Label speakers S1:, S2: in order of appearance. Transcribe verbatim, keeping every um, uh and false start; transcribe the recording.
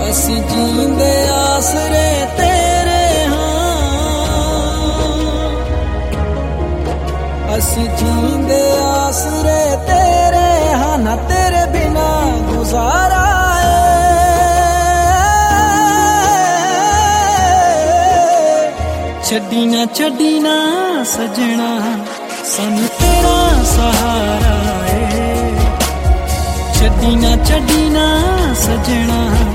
S1: ਅਸੀਂ ਜੀਂਦੇ ਆਸਰੇ ਤੇਰੇ ਹਾਂ, ਅਸੀਂ ਜੀਂਦੇ ਆਸਰੇ ਤੇਰੇ ਹਾਂ, ਨਾ ਤੇਰੇ ਬਿਨਾ ਗੁਜ਼ਾਰਾ ਛੱਡੀ ਨਾ ਛੱਡੀ ਨਾ ਸਜਣਾ ਸਾਨੂੰ ਤੇਰਾ ਸਹਾਰਾ ਏ, ਛੱਡੀ ਨਾ ਛੱਡੀ ਨਾ ਸਜਣਾ